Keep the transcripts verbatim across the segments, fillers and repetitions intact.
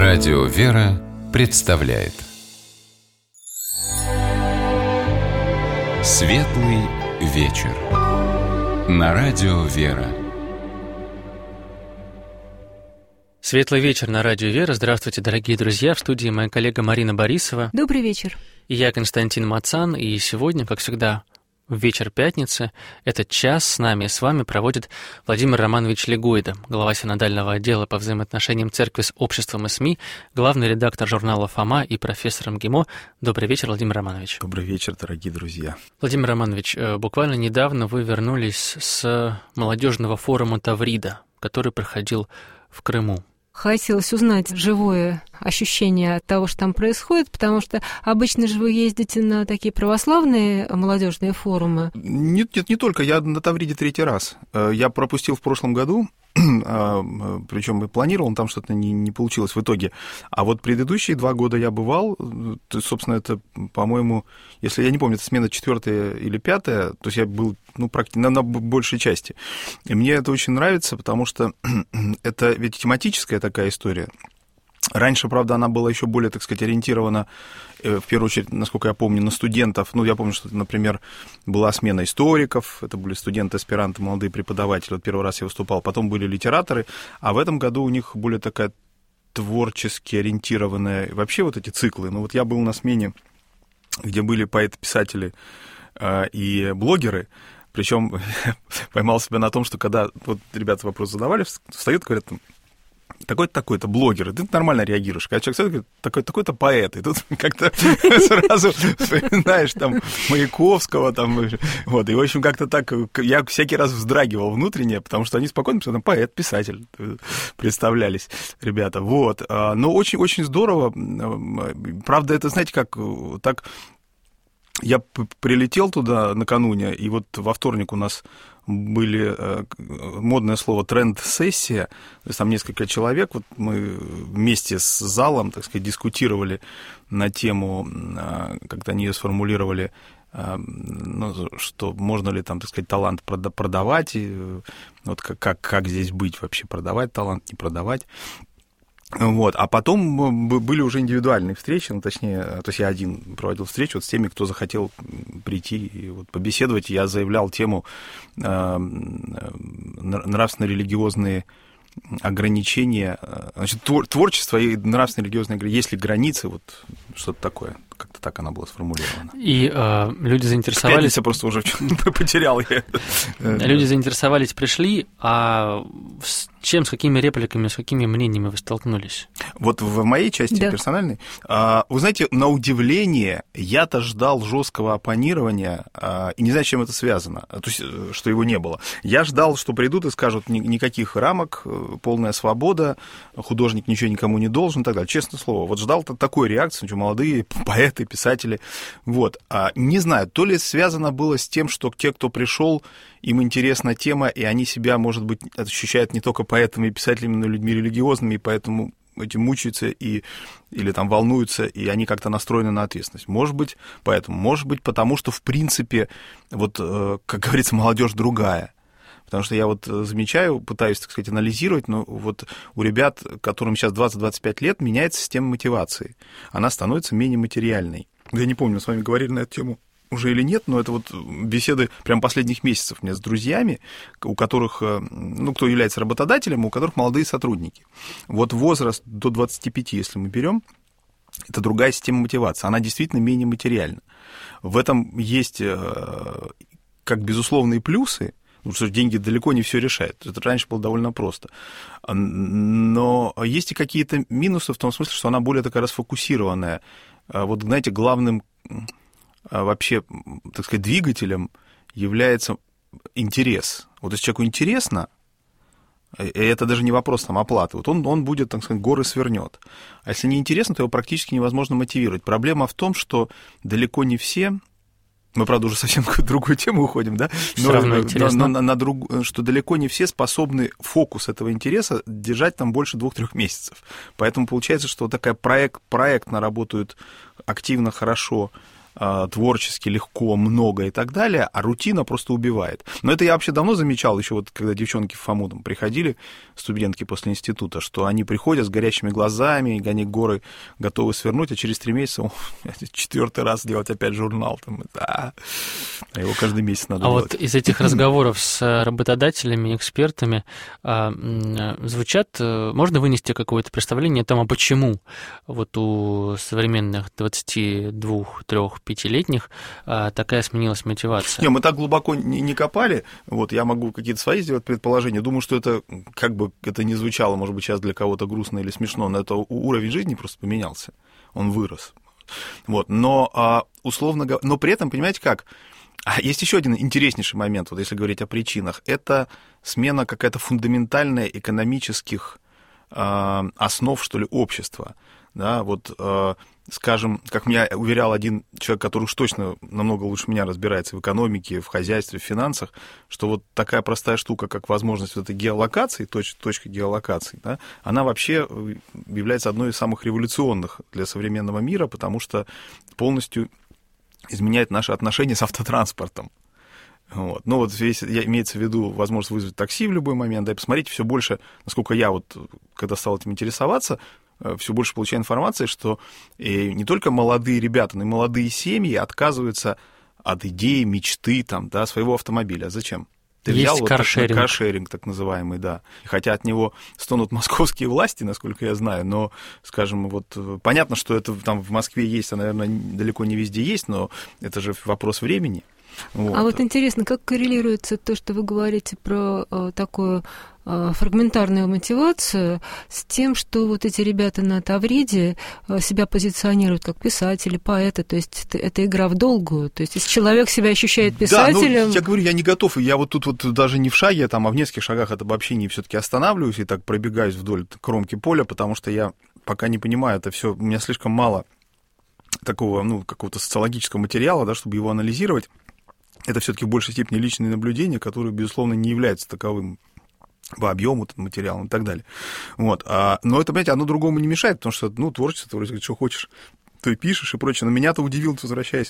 Радио «Вера» представляет Светлый вечер на Радио «Вера». Светлый вечер на Радио «Вера». Здравствуйте, дорогие друзья. В студии моя коллега Марина Борисова. Добрый вечер. И я, Константин Мацан. И сегодня, как всегда, в вечер пятницы, этот час с нами и с вами проводит Владимир Романович Легойда, глава синодального отдела по взаимоотношениям церкви с обществом и СМИ, главный редактор журнала «Фома» и профессор МГИМО. Добрый вечер, Владимир Романович. Добрый вечер, дорогие друзья. Владимир Романович, буквально недавно вы вернулись с молодежного форума Таврида, который проходил в Крыму. Хотелось узнать живое ощущение от того, что там происходит, потому что обычно же вы ездите на такие православные молодежные форумы. Нет, нет, не только. Я на Тавриде третий раз. Я пропустил в прошлом году, причем и планировал, там что-то не, не получилось в итоге. А вот предыдущие два года я бывал, собственно, это, по-моему, если я не помню, это смена четвертая или пятая, то есть я был, ну, практически на, на большей части. И мне это очень нравится, потому что это ведь тематическая такая история. Раньше, правда, она была еще более, так сказать, ориентирована, в первую очередь, насколько я помню, на студентов. Ну, я помню, что, например, была смена историков, это были студенты, аспиранты, молодые преподаватели. Вот первый раз я выступал, потом были литераторы, а в этом году у них более такая творчески ориентированная, вообще вот эти циклы. Ну, вот я был на смене, где были поэты-писатели э, и блогеры, причем поймал себя на том, что когда вот ребята вопрос задавали, встают и говорят: такой-то, такой-то блогер, и ты нормально реагируешь. Когда человек встает, говорит: такой-то, такой-то поэт, и тут как-то сразу вспоминаешь там Маяковского, там, вот, и, в общем, как-то так, я всякий раз вздрагивал внутренне, потому что они спокойно, потому что там поэт, писатель представлялись ребята, вот. Но очень-очень здорово, правда, это, знаете, как так... Я прилетел туда накануне, и вот во вторник у нас были, модное слово, тренд-сессия, то есть там несколько человек, вот мы вместе с залом, так сказать, дискутировали на тему, как-то они ее сформулировали, ну, что можно ли там, так сказать, талант продавать, и вот как, как, как здесь быть вообще, продавать талант, не продавать. Вот. А потом были уже индивидуальные встречи, ну, точнее, то есть я один проводил встречу вот с теми, кто захотел прийти и вот побеседовать. Я заявлял тему э, нравственно-религиозные ограничения, значит, твор- творчество и нравственно-религиозные ограничения, есть ли границы, вот что-то такое, как-то так она была сформулирована. И э, люди заинтересовались... Я просто уже потерял я. Люди заинтересовались, пришли, а с чем, с какими репликами, с какими мнениями вы столкнулись? Вот в моей части, да, персональной, вы знаете, на удивление, я-то ждал жесткого оппонирования, и не знаю, с чем это связано, то есть, что его не было. Я ждал, что придут и скажут: никаких рамок, полная свобода, художник ничего никому не должен и так далее. Честное слово, вот ждал такой реакции, что молодые поэты, писатели. Вот. Не знаю, то ли связано было с тем, что те, кто пришел, им интересна тема, и они себя, может быть, ощущают не только поэтами и писателями, но и людьми религиозными, и поэтому этим мучаются и, или там волнуются, и они как-то настроены на ответственность. Может быть, поэтому. Может быть, потому что, в принципе, вот, как говорится, молодежь другая. Потому что я вот замечаю, пытаюсь, так сказать, анализировать, но вот у ребят, которым сейчас двадцать-двадцать пять лет, меняется система мотивации. Она становится менее материальной. Я не помню, мы с вами говорили на эту тему уже или нет, но это вот беседы прям последних месяцев у меня с друзьями, у которых, ну, кто является работодателем, у которых молодые сотрудники. Вот возраст до двадцати пяти, если мы берем, это другая система мотивации, она действительно менее материальна. В этом есть как безусловные плюсы, потому что деньги далеко не все решают. Это раньше было довольно просто. Но есть и какие-то минусы в том смысле, что она более такая расфокусированная. Вот, знаете, главным вообще, так сказать, двигателем является интерес. Вот если человеку интересно, и это даже не вопрос там оплаты, вот он, он будет, так сказать, горы свернет. А если не интересно, то его практически невозможно мотивировать. Проблема в том, что далеко не все... Мы, правда, уже совсем в другую тему уходим, да? Все равно интересно. Но, на, на друг... Что далеко не все способны фокус этого интереса держать там больше двух-трех месяцев. Поэтому получается, что вот такая проект, проектно работают активно, хорошо творчески, легко, много и так далее, а рутина просто убивает. Но это я вообще давно замечал, еще вот когда девчонки в ФАМУ там приходили, студентки после института, что они приходят с горящими глазами, гони горы, готовы свернуть, а через три месяца о, четвертый раз делать опять журнал. Там, да. А его каждый месяц надо а делать. Вот из этих разговоров с работодателями, экспертами звучат, можно вынести какое-то представление о том, а почему вот у современных двадцати двух — трёх — пятилетних такая сменилась мотивация? Не, мы так глубоко не, не копали, вот, я могу какие-то свои сделать предположения, думаю, что это, как бы это ни звучало, может быть, сейчас для кого-то грустно или смешно, но это уровень жизни просто поменялся, он вырос, вот, но, условно говоря, но при этом, понимаете, как, есть еще один интереснейший момент, вот если говорить о причинах, это смена какая-то фундаментальная экономических основ, что ли, общества, да, вот, скажем, как меня уверял один человек, который уж точно намного лучше меня разбирается в экономике, в хозяйстве, в финансах, что вот такая простая штука, как возможность вот этой геолокации, точ, точка геолокации, да, она вообще является одной из самых революционных для современного мира, потому что полностью изменяет наши отношения с автотранспортом. Вот. Ну, вот здесь имеется в виду возможность вызвать такси в любой момент, да, и посмотрите, все больше, насколько я вот, когда стал этим интересоваться, все больше получаю информации, что и не только молодые ребята, но и молодые семьи отказываются от идеи, мечты там, да, своего автомобиля. Зачем? Ты Есть взял вот каршеринг. каршеринг, так называемый, да. Хотя от него стонут московские власти, насколько я знаю, но, скажем, вот понятно, что это там в Москве есть, а, наверное, далеко не везде есть, но это же вопрос времени. Вот. А вот интересно, как коррелируется то, что вы говорите про э, такую э, фрагментарную мотивацию с тем, что вот эти ребята на Тавриде э, себя позиционируют как писатели, поэты, то есть это, это игра в долгую, то есть если человек себя ощущает писателем... Да, ну, я говорю, я не готов, я вот тут вот даже не в шаге, там, а в нескольких шагах от обобщения все-таки останавливаюсь и так пробегаюсь вдоль кромки поля, потому что я пока не понимаю, это все, у меня слишком мало такого, ну, какого-то социологического материала, да, чтобы его анализировать. Это все-таки в большей степени личные наблюдения, которые, безусловно, не являются таковым по объему материала и так далее. Вот. А, но это, понимаете, одно другому не мешает, потому что, ну, творчество, ты вроде что хочешь, то и пишешь и прочее. Но меня-то удивило, возвращаясь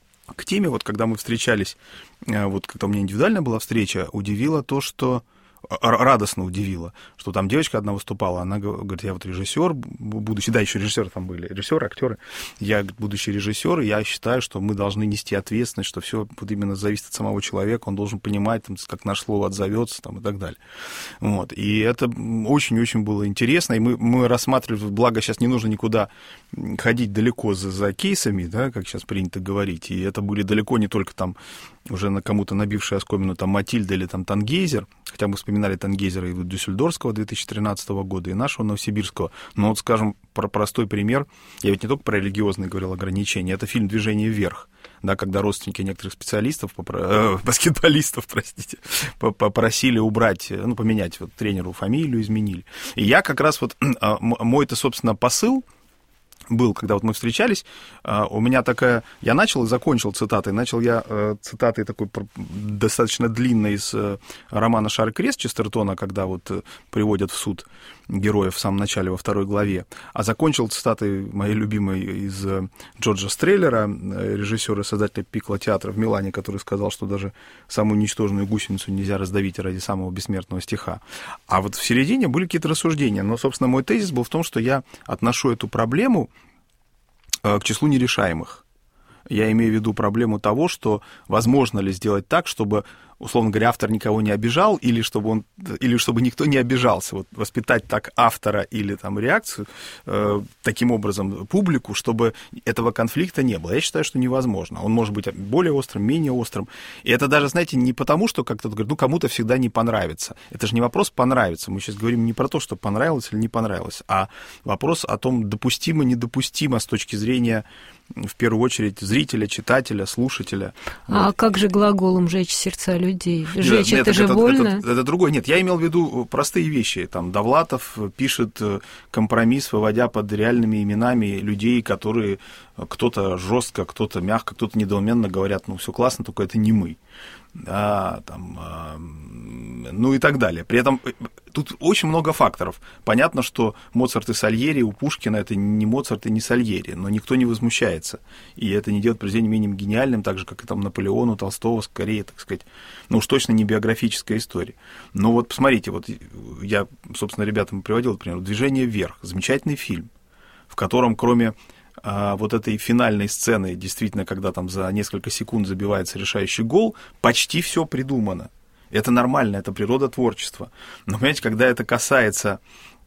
к теме, вот когда мы встречались, вот когда у меня индивидуальная была встреча, удивило то, что... радостно удивило, что там девочка одна выступала, она говорит, я вот режиссер, будущий, да, еще режиссеры там были, режиссеры, актеры, я будущий режиссер, и я считаю, что мы должны нести ответственность, что все вот именно зависит от самого человека, он должен понимать, там, как наше слово отзовется, там, и так далее. Вот. И это очень-очень было интересно, и мы, мы рассматривали, благо сейчас не нужно никуда ходить далеко за, за кейсами, да, как сейчас принято говорить, и это были далеко не только там уже на кому-то набившие оскомину там Матильда или там Тангейзер, хотя мы вспоминали Тангейзера и Дюссельдорфского две тысячи тринадцатого года, и нашего Новосибирского. Но вот, скажем, про простой пример, я ведь не только про религиозные говорил ограничения, это фильм «Движение вверх», да, когда родственники некоторых специалистов, попро... э, баскетболистов, простите, попросили убрать, ну, поменять вот, тренеру фамилию, изменили. И я как раз вот, мой-то, собственно, посыл был, когда вот мы встречались, у меня такая... Я начал и закончил цитатой. Начал я цитатой такой достаточно длинной из романа «Шар и крест» Честертона, когда вот приводят в суд героев в самом начале, во второй главе. А закончил цитатой моей любимой из Джорджа Стреллера, режиссера и создателя Пикколо театра в Милане, который сказал, что даже самую ничтожную гусеницу нельзя раздавить ради самого бессмертного стиха. А вот в середине были какие-то рассуждения. Но, собственно, мой тезис был в том, что я отношу эту проблему к числу нерешаемых. Я имею в виду проблему того, что возможно ли сделать так, чтобы, условно говоря, автор никого не обижал, или чтобы, он, или чтобы никто не обижался. Вот воспитать так автора или там реакцию, э, таким образом публику, чтобы этого конфликта не было. Я считаю, что невозможно. Он может быть более острым, менее острым. И это даже, знаете, не потому, что как-то говорит, ну, кому-то всегда не понравится. Это же не вопрос понравится. Мы сейчас говорим не про то, что понравилось или не понравилось, а вопрос о том, допустимо, недопустимо с точки зрения, в первую очередь, зрителя, читателя, слушателя. А вот. как же глаголом «жечь сердца людей»? Жечь нет, это, это же это, больно? Это, это, это другое. Нет, я имел в виду простые вещи. Там Довлатов пишет компромисс, выводя под реальными именами людей, которые кто-то жестко, кто-то мягко, кто-то недоуменно говорят, ну, все классно, только это не мы. да, там, ну и так далее. При этом тут очень много факторов. Понятно, что Моцарт и Сальери у Пушкина — это не Моцарт и не Сальери, но никто не возмущается. И это не делает произведение менее гениальным, так же, как и там Наполеон у Толстого, скорее, так сказать, ну уж точно не биографическая история. Но вот посмотрите, вот я, собственно, ребятам приводил, например, «Движение вверх», замечательный фильм, в котором кроме а, вот этой финальной сцены, действительно, когда там за несколько секунд забивается решающий гол, почти все придумано. Это нормально, это природа творчества. Но, понимаете, когда это касается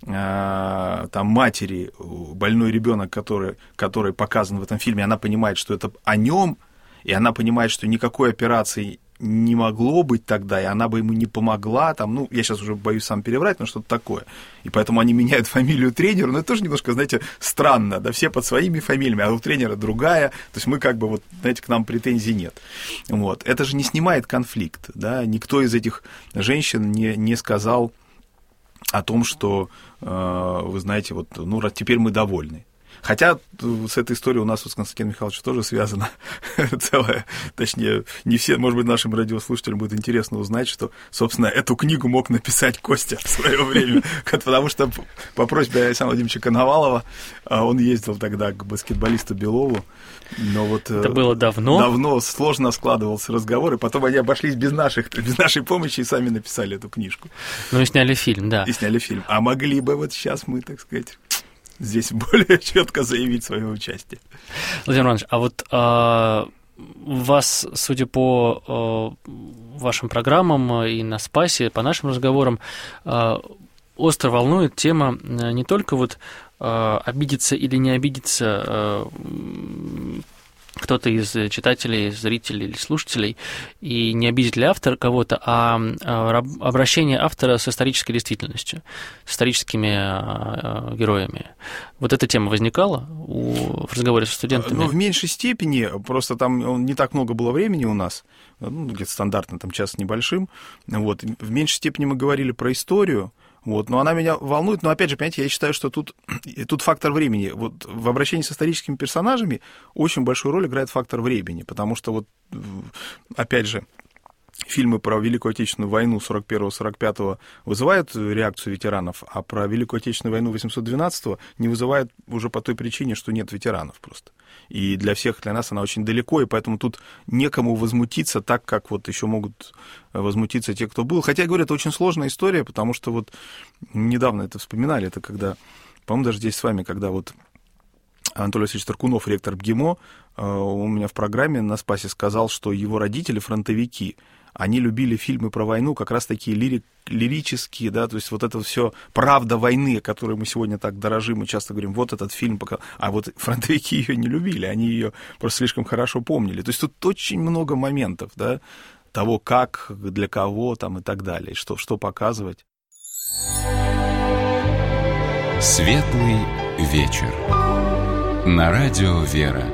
э, там, матери, больной ребенок, который, который показан в этом фильме, она понимает, что это о нем, и она понимает, что никакой операции не могло быть тогда, и она бы ему не помогла, там, ну, я сейчас уже боюсь сам переврать, но что-то такое. И поэтому они меняют фамилию тренера, но это тоже немножко, знаете, странно, да, все под своими фамилиями, а у тренера другая, то есть мы как бы, вот, знаете, к нам претензий нет. Вот. Это же не снимает конфликт, да, никто из этих женщин не, не сказал о том, что, э, вы знаете, вот, ну, теперь мы довольны. Хотя с этой историей у нас вот с Константином Михайловичем тоже связано целое, точнее, не все, может быть, нашим радиослушателям будет интересно узнать, что, собственно, эту книгу мог написать Костя в свое время, потому что по просьбе Александра Владимировича Коновалова он ездил тогда к баскетболисту Белову, но вот... Это было давно? Давно, сложно складывался разговор, и потом они обошлись без, наших, без нашей помощи и сами написали эту книжку. Ну и сняли фильм, да. И сняли фильм. А могли бы вот сейчас мы, так сказать... здесь более четко заявить свое участие. Владимир Иванович, а вот а, вас, судя по а, вашим программам и на Спасе, по нашим разговорам, а, остро волнует тема не только вот а, обидеться или не обидеться а, кто-то из читателей, зрителей или слушателей, и не обидит ли автор кого-то, а обращение автора с исторической действительностью, с историческими героями. Вот эта тема возникала у, в разговоре со студентами? Ну, в меньшей степени, просто там не так много было времени у нас, ну, где-то стандартно, там час с небольшим, вот, в меньшей степени мы говорили про историю. Вот, но она меня волнует, но опять же, понимаете, я считаю, что тут, тут фактор времени. Вот в обращении с историческими персонажами очень большую роль играет фактор времени, потому что вот, опять же, фильмы про Великую Отечественную войну сорок первого сорок пятого вызывают реакцию ветеранов, а про Великую Отечественную войну восемьсот двенадцатого не вызывает уже по той причине, что нет ветеранов просто. И для всех, для нас она очень далеко, и поэтому тут некому возмутиться так, как вот еще могут возмутиться те, кто был. Хотя, я говорю, это очень сложная история, потому что вот недавно это вспоминали, это когда, по-моему, даже здесь с вами, когда вот Анатолий Васильевич Таркунов, ректор БГИМО, у меня в программе на Спасе сказал, что его родители фронтовики, они любили фильмы про войну, как раз такие лири- лирические, да, то есть вот это все правда войны, о которой мы сегодня так дорожим, мы часто говорим, вот этот фильм, пока... а вот фронтовики ее не любили, они ее просто слишком хорошо помнили. То есть тут очень много моментов, да, того, как, для кого там и так далее, что, что показывать. Светлый вечер. На радио «Вера».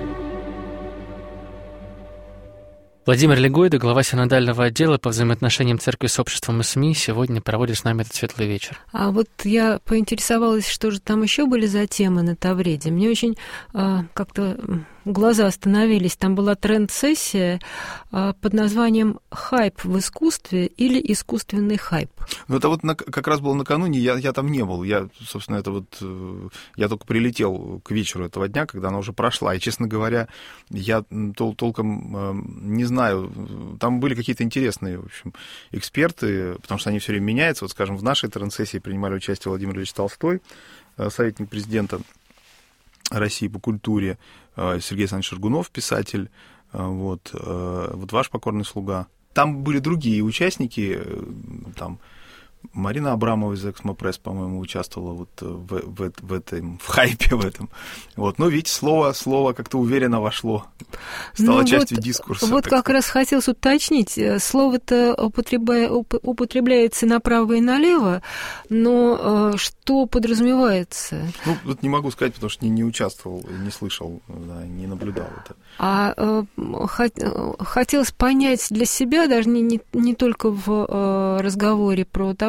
Владимир Легойда, глава синодального отдела по взаимоотношениям церкви с обществом и СМИ, сегодня проводит с нами этот светлый вечер. А вот я поинтересовалась, что же там еще были за темы на Тавриде. Мне очень а, как-то глаза остановились. Там была тренд-сессия а, под названием «Хайп в искусстве» или «Искусственный хайп». Ну, это вот на, как раз было накануне, я, я там не был. Я, собственно, это вот... Я только прилетел к вечеру этого дня, когда она уже прошла. И, честно говоря, я тол- толком не знаю, знаю, там были какие-то интересные, в общем, эксперты, потому что они все время меняются. Вот, скажем, в нашей тренд-сессии принимали участие Владимир Ильич Толстой, советник президента России по культуре, Сергей Александрович Шаргунов, писатель, вот, вот ваш покорный слуга. Там были другие участники, там Марина Абрамова из «Эксмо-пресс», по-моему, участвовала вот в, в, в этом, в хайпе в этом. Вот. Но, видите, слово, слово как-то уверенно вошло, стало ну частью вот, дискурса. Вот как сказать. Раз хотелось уточнить, слово-то употребля... употребляется направо и налево, но что подразумевается? Ну, вот не могу сказать, потому что не, не участвовал, не слышал, да, не наблюдал это. А э, хотелось понять для себя, даже не, не, не только в э, разговоре про Тавриду,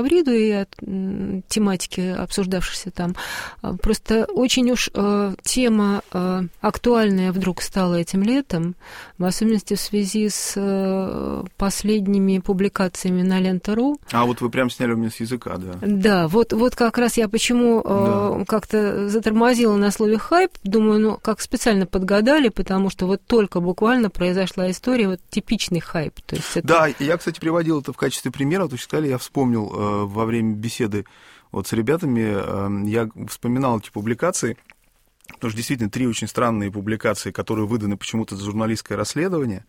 Тавриду и от тематики, обсуждавшейся там. Просто очень уж тема актуальная вдруг стала этим летом, в особенности в связи с последними публикациями на Лента.ру. А вот вы прям сняли у меня с языка, да. Да, вот, вот как раз я почему да. как-то затормозила на слове «хайп», думаю, ну, как специально подгадали, потому что вот только буквально произошла история, вот типичный хайп. То есть это... Да, я, кстати, приводил это в качестве примера, вот вы сказали, я вспомнил э, во время беседы вот с ребятами, э, я вспоминал эти публикации, потому что действительно три очень странные публикации, которые выданы почему-то за журналистское расследование,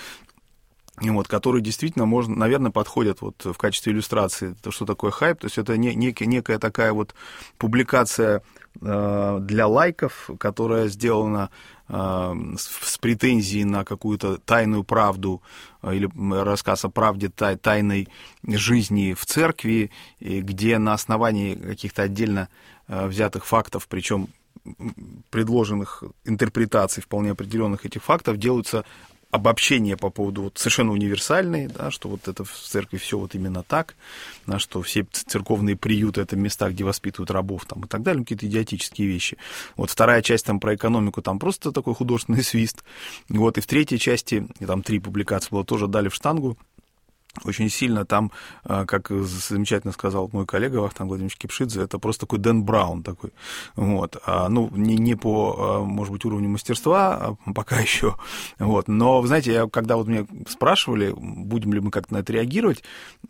и вот, которые действительно, можно, наверное, подходят вот в качестве иллюстрации, то, что такое хайп, то есть это не, некая, некая такая вот публикация э, для лайков, которая сделана э, с, с претензией на какую-то тайную правду э, или рассказ о правде тай, тайной жизни в церкви, где на основании каких-то отдельно э, взятых фактов, причем предложенных интерпретаций вполне определенных этих фактов, делаются обобщения по поводу вот, совершенно универсальные, да, что вот это в церкви все вот именно так, да, что все церковные приюты — это места, где воспитывают рабов там, и так далее, какие-то идиотические вещи. Вот вторая часть там про экономику, там просто такой художественный свист. Вот, и в третьей части, и там три публикации было, тоже дали в штангу, очень сильно там, как замечательно сказал мой коллега Вахтанг Владимирович Кипшидзе, это просто такой Дэн Браун такой. Вот. Ну, не, не по, может быть, уровню мастерства пока еще. Вот. Но, вы знаете, я, когда вот меня спрашивали, будем ли мы как-то на это реагировать,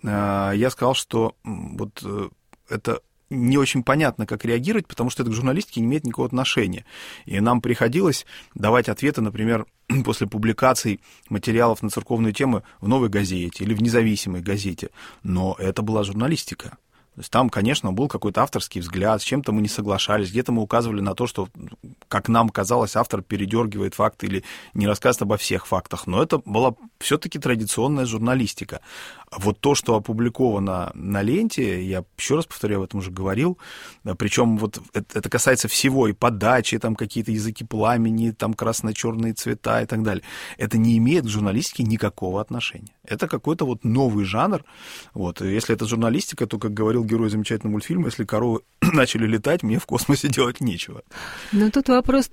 я сказал, что вот это не очень понятно, как реагировать, потому что это к журналистике не имеет никакого отношения. И нам приходилось давать ответы, например, после публикаций материалов на церковную тему в «Новой газете» или в «Независимой газете». Но это была журналистика. То есть там, конечно, был какой-то авторский взгляд, с чем-то мы не соглашались, где-то мы указывали на то, что, как нам казалось, автор передергивает факты или не рассказывает обо всех фактах. Но это была все-таки традиционная журналистика. Вот то, что опубликовано на ленте, я еще раз повторяю, об этом уже говорил, причем вот это, это касается всего, и подачи, там какие-то языки пламени, там красно-черные цвета и так далее. Это не имеет к журналистике никакого отношения. Это какой-то вот новый жанр. Вот. Если это журналистика, то, как говорил герой замечательного мультфильма, если коровы начали летать, мне в космосе делать нечего. Но тут вопрос...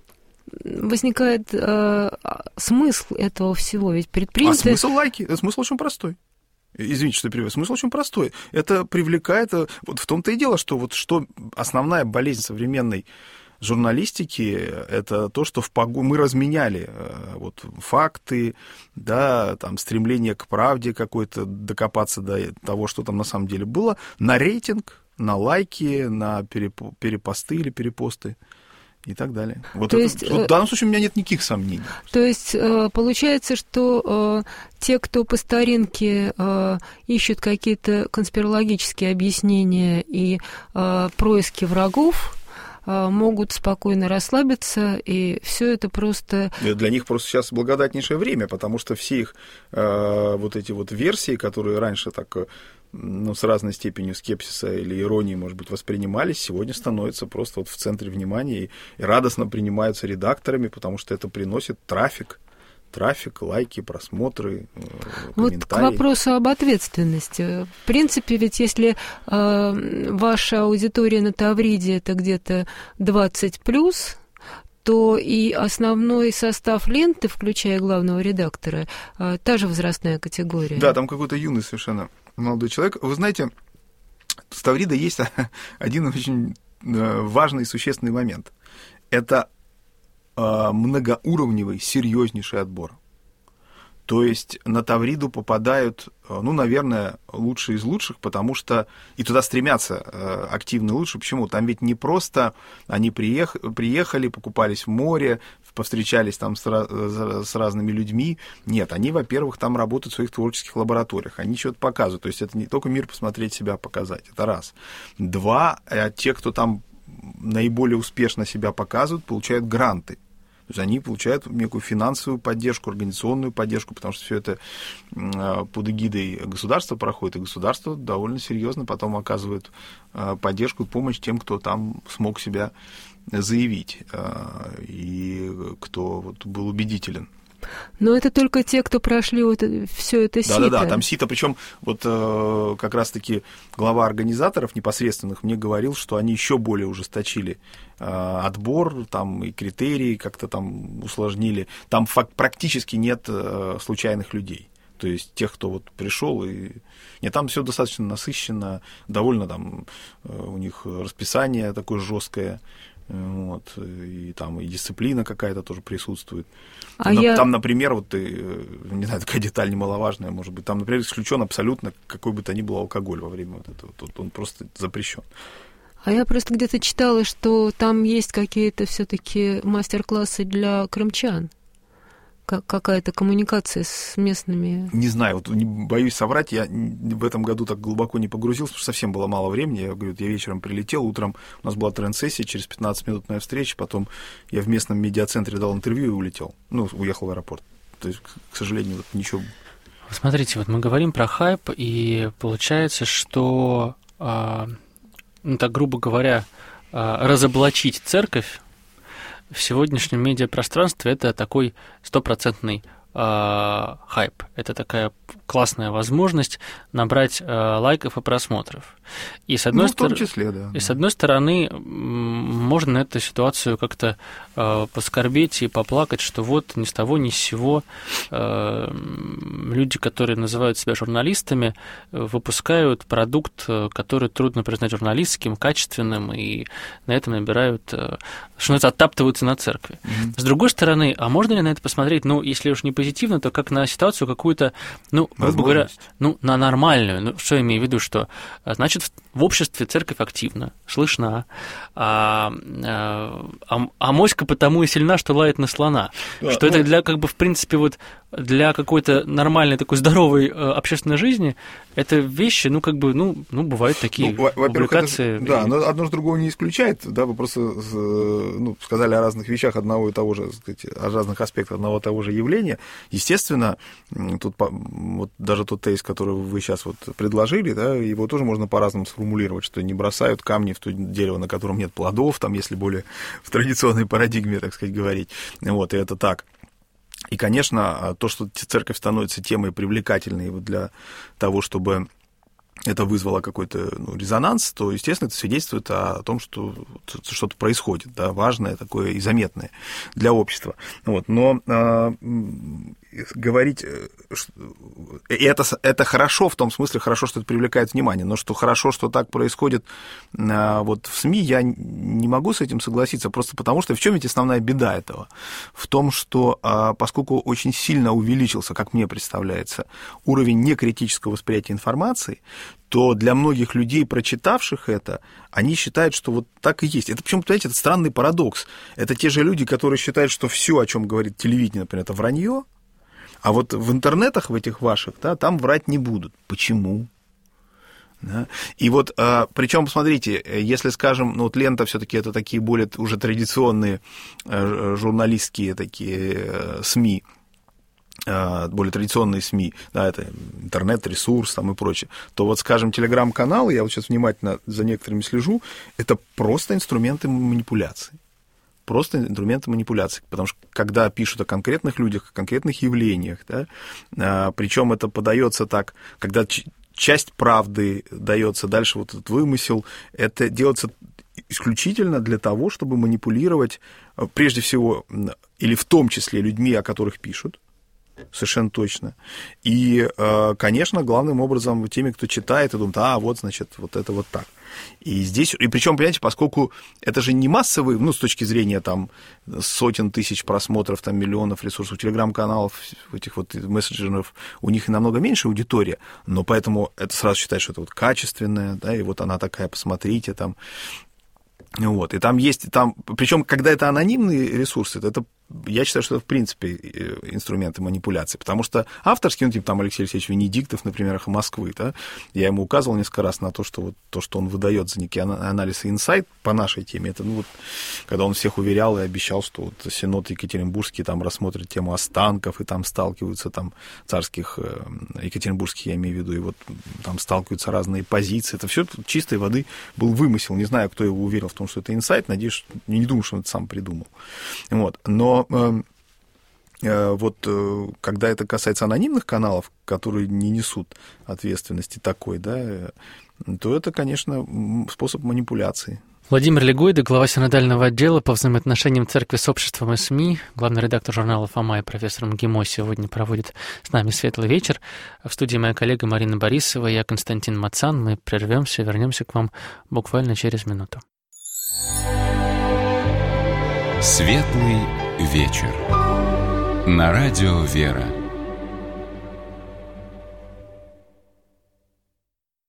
возникает э, смысл этого всего, ведь предпринято... А смысл лайки? Смысл очень простой. Извините, что я перевел. Смысл очень простой. Это привлекает... Вот в том-то и дело, что вот что основная болезнь современной журналистики — это то, что в погу... мы разменяли вот, факты, да, там, стремление к правде какой-то, докопаться до того, что там на самом деле было, на рейтинг, на лайки, на переп... перепосты или перепосты и так далее. Вот, это, есть, вот в данном случае у меня нет никаких сомнений. То есть получается, что те, кто по старинке ищут какие-то конспирологические объяснения и происки врагов, могут спокойно расслабиться, и все это просто... Для них просто сейчас благодатнейшее время, потому что все их э, вот эти вот версии, которые раньше так, ну, с разной степенью скепсиса или иронии, может быть, воспринимались, сегодня становятся просто вот в центре внимания и, и радостно принимаются редакторами, потому что это приносит трафик. Трафик, лайки, просмотры, комментарии. Вот к вопросу об ответственности. В принципе, ведь если э, ваша аудитория на Тавриде это где-то двадцать плюс, то и основной состав ленты, включая главного редактора, э, та же возрастная категория. Да, там какой-то юный совершенно молодой человек. Вы знаете, с Таврида есть один очень важный и существенный момент. Это многоуровневый, серьезнейший отбор. То есть на Тавриду попадают, ну, наверное, лучшие из лучших, потому что и туда стремятся активно лучше. Почему? Там ведь не просто они приех... приехали, покупались в море, повстречались там с, с разными людьми. Нет, они, во-первых, там работают в своих творческих лабораториях, они что-то показывают. То есть это не только мир посмотреть, себя показать, это раз. Два, те, кто там наиболее успешно себя показывают, получают гранты. То есть они получают некую финансовую поддержку, организационную поддержку, потому что все это под эгидой государства проходит, и государство довольно серьезно потом оказывает поддержку и помощь тем, кто там смог себя заявить и кто вот был убедителен. Но это только те, кто прошли вот все это сито. Да-да-да, там сито, причем вот э, как раз-таки глава организаторов непосредственных мне говорил, что они еще более ужесточили э, отбор, там и критерии как-то там усложнили. Там факт, практически нет э, случайных людей. То есть тех, кто вот пришел, и... Нет, там все достаточно насыщенно, довольно там э, у них расписание такое жесткое. Вот, и там и дисциплина какая-то тоже присутствует. А там, я... там, например, вот ты, не знаю, такая деталь немаловажная, может быть, там, например, исключен абсолютно какой бы то ни был алкоголь во время вот этого. Тут он просто запрещен. А я просто где-то читала, что там есть какие-то все-таки мастер-классы для крымчан. Какая-то коммуникация с местными... Не знаю, вот боюсь соврать, я в этом году так глубоко не погрузился, потому что совсем было мало времени. Я говорю, я вечером прилетел, утром у нас была тренд-сессия, через пятнадцатиминутная встреча, потом я в местном медиацентре дал интервью и улетел. Ну, уехал в аэропорт. То есть, к сожалению, вот ничего... Смотрите, вот мы говорим про хайп, и получается, что, ну так грубо говоря, разоблачить церковь в сегодняшнем медиапространстве — это такой стопроцентный э, хайп. Это такая классная возможность набрать э, лайков и просмотров. И с одной ну, в том стор... числе, да. И с одной стороны, можно на эту ситуацию как-то э, поскорбеть и поплакать, что вот ни с того ни с сего э, люди, которые называют себя журналистами, выпускают продукт, который трудно признать журналистским, качественным, и на этом набирают, э, что называется, оттаптываются на церкви. Mm-hmm. С другой стороны, а можно ли на это посмотреть, ну, если уж не позитивно, то как на ситуацию какую-то, ну, грубо говоря, ну, на нормальную. Ну, что я имею в виду, что, значит, в обществе церковь активна, слышна, а, а, а моська потому и сильна, что лает на слона. Да, что ну... это для, как бы, в принципе, вот для какой-то нормальной такой здоровой общественной жизни это вещи, ну, как бы, ну, ну бывают такие ну, публикации. Это, да, но одно с другого не исключает, да, вы просто ну, сказали о разных вещах одного и того же, так сказать, о разных аспектах одного и того же явления. Естественно, тут вот даже тот тезис, который вы сейчас вот предложили, да, его тоже можно по-разному сформулировать, что не бросают камни в то дерево, на котором нет плодов, там, если более в традиционной парадигме, так сказать, говорить. Вот, и это так. И, конечно, то, что церковь становится темой привлекательной для того, чтобы это вызвало какой-то ну, резонанс, то, естественно, это свидетельствует о том, что что-то происходит, да, важное такое и заметное для общества. Вот. Но э, говорить, и это, это хорошо, в том смысле хорошо, что это привлекает внимание, но что хорошо, что так происходит э, вот в СМИ, я не могу с этим согласиться, просто потому что в чем ведь основная беда этого? В том, что э, поскольку очень сильно увеличился, как мне представляется, уровень некритического восприятия информации, то для многих людей, прочитавших это, они считают, что вот так и есть. Это, причем, понимаете, это странный парадокс. Это те же люди, которые считают, что все, о чем говорит телевидение, например, это вранье, а вот в интернетах, в этих ваших, да, там врать не будут. Почему? Да? И вот, а, причем, посмотрите, если, скажем, ну вот лента все-таки это такие более уже традиционные а, журналистские такие а, СМИ, более традиционные СМИ, да, это интернет-ресурс там и прочее, то вот, скажем, телеграм-каналы, я вот сейчас внимательно за некоторыми слежу, это просто инструменты манипуляции. Просто инструменты манипуляции, потому что когда пишут о конкретных людях, о конкретных явлениях, да, причем это подается так, когда часть правды дается, дальше вот этот вымысел, это делается исключительно для того, чтобы манипулировать, прежде всего, или в том числе людьми, о которых пишут, совершенно точно. И, конечно, главным образом теми, кто читает и думает, а, вот, значит, вот это вот так. И здесь, и причем, понимаете, поскольку это же не массовый, ну, с точки зрения там сотен тысяч просмотров, там миллионов ресурсов, телеграм-каналов, этих вот мессенджеров, у них и намного меньше аудитория, но поэтому это сразу считают, что это вот качественная, да, и вот она такая, посмотрите, там, вот, и там есть, там, причем, когда это анонимные ресурсы, это, я считаю, что это, в принципе, инструменты манипуляции, потому что авторский, ну, типа, там, Алексей Алексеевич Венедиктов, например, «Эхо Москвы», да, я ему указывал несколько раз на то, что вот то, что он выдает за некий анализ и инсайт по нашей теме, это, ну, вот, когда он всех уверял и обещал, что вот Синод Екатеринбургский там рассмотрит тему останков, и там сталкиваются там царских, екатеринбургских, я имею в виду, и вот там сталкиваются разные позиции, это все чистой воды был вымысел, не знаю, кто его уверил в том, что это инсайт, надеюсь, не думаю, что он это сам придумал, вот, но вот когда это касается анонимных каналов, которые не несут ответственности такой, да, то это, конечно, способ манипуляции. Владимир Легойда, глава синодального отдела по взаимоотношениям церкви с обществом и СМИ, главный редактор журнала «Фома» и профессор МГИМО сегодня проводит с нами светлый вечер. В студии моя коллега Марина Борисова, я Константин Мацан. Мы прервемся, вернемся к вам буквально через минуту. Светлый вечер. На радио «Вера».